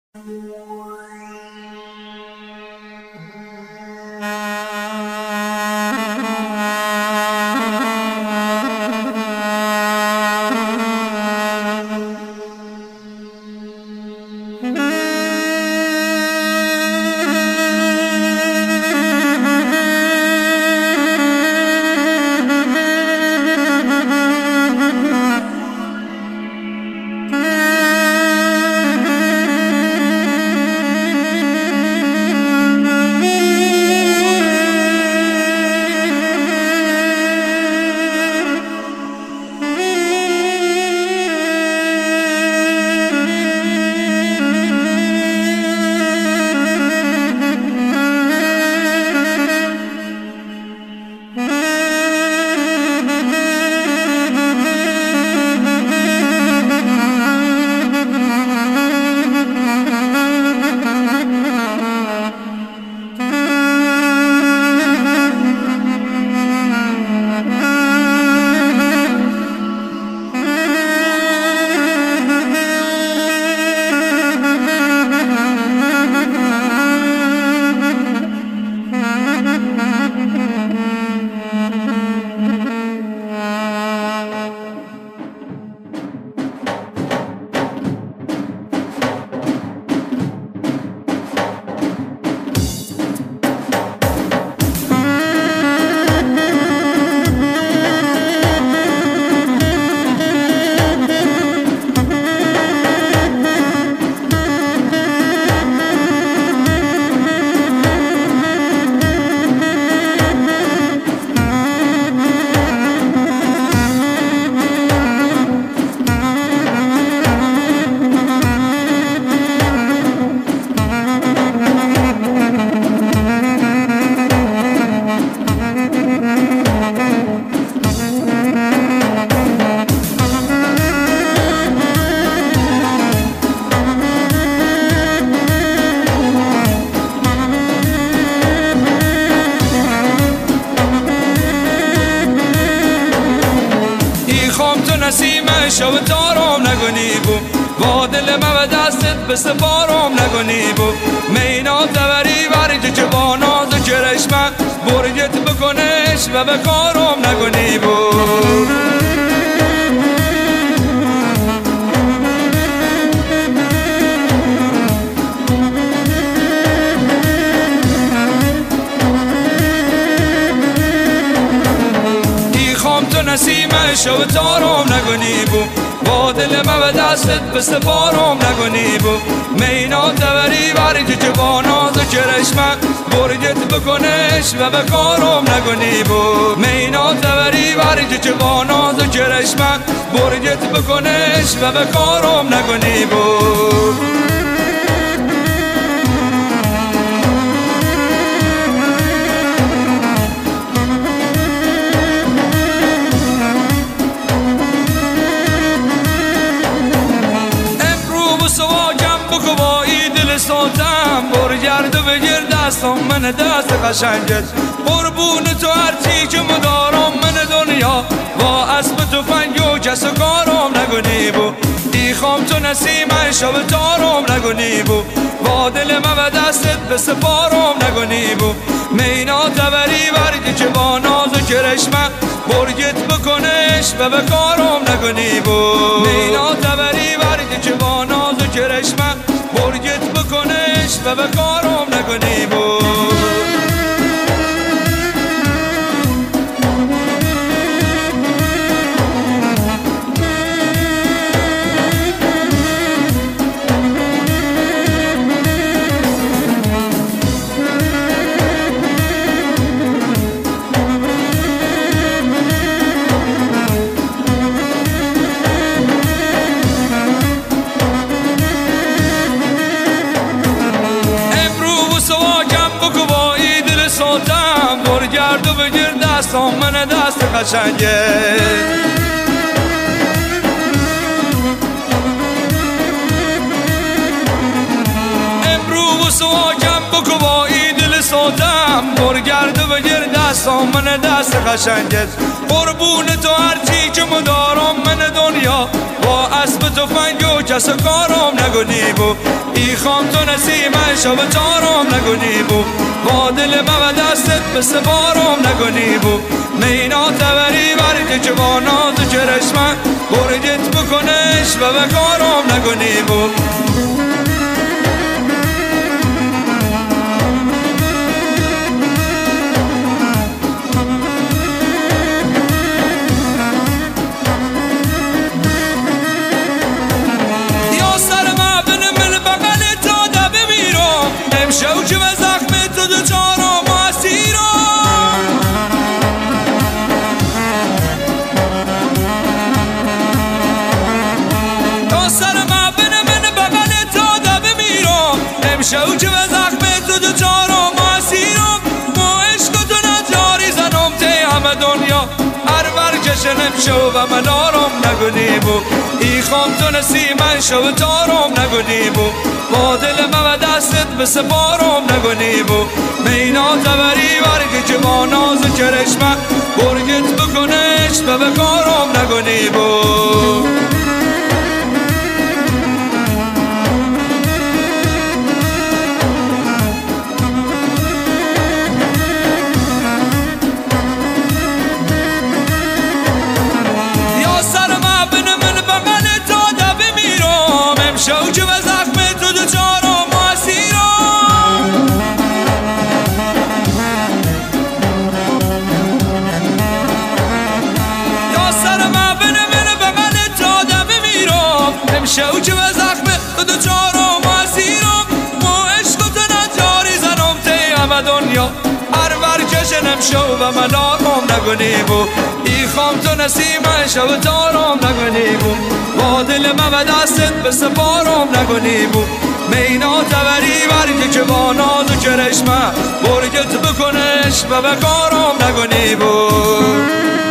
شو تارم نگونی بو با دل من و دستت بسپارم نگونی بو مینا تبری برج جواناز کرشمه برگت بکنش و بکارم نگونی بو نسیمه شو تارم نگونی بو با دل من و دستت بسپارم نگونی بو مینا تبری برج جواناز کرشمه برگت بکنش و بکارم نگونی بو مینا تبری برج جواناز کرشمه برگت بکنش و بکارم نگونی بو برگرد و بگیر دستم من دست قشنگت قربون تو هرچی که مدارم من دنیا با اسب تو فنگ و کس و کارم نگونی بو دیخوام تو نسیمه شب تارم نگونی بو با دل من و دستت بسپارم نگونی بو مینا تبری برگ جواناز و کرشمه برگت بکنش و بکارم نگونی بو مینا تبری برگ جواناز و کرشمه برگت بکنش و بکارم نگونی بو برگرد و بگیر دستم من دست قشنگه امروز سواکم بکو با این دل ساتم برگرد و بگیر دستام من دست قشنگت قربون تو هرچی که مدارم من دنیا با اسب تفنگ و کس کارم نگونی بو ای خام تو نسیم شب تارم نگونی بو با دل من دستت بسپارم نگونی بو مینا تبری برگ جوانات و چرشمن برگت بکنش و بکارم نگونی بو شوچ و زخم تو دو چارم اسیرم تا سر مبن من بغل تا دب میرم شوچ و زخم تو دو چارم اسیرم با عشق تو نجاری زنم تی همه دنیا هر ورکشنم شو و من آرام نگونی بو ای خام تو نسیمن شو تارم نگونی بو با دل من و دستت بسپارم نگونی بو مینا تبری برگ جواناز کرشمه برگت بکنش و بکارم نگونی بو یا سر مبن من بغل تا دب میرم امشو که و زخم تو دو چارم اسیرم یا سر مبن من بغل تا دب میرم امشو که و زخم تو دو چارم اسیرم با عشق تو نجاری زنم تی همه دنیا هر ورکشنم شو و من آرام نگونی بو ای خام تو نسیمن شو تارم نگونی بو با دل من و دستت بسپارم نگونی بو مینا تبری برگ جوانات و کرشمه برگت بکنش و بکارم نگونی بو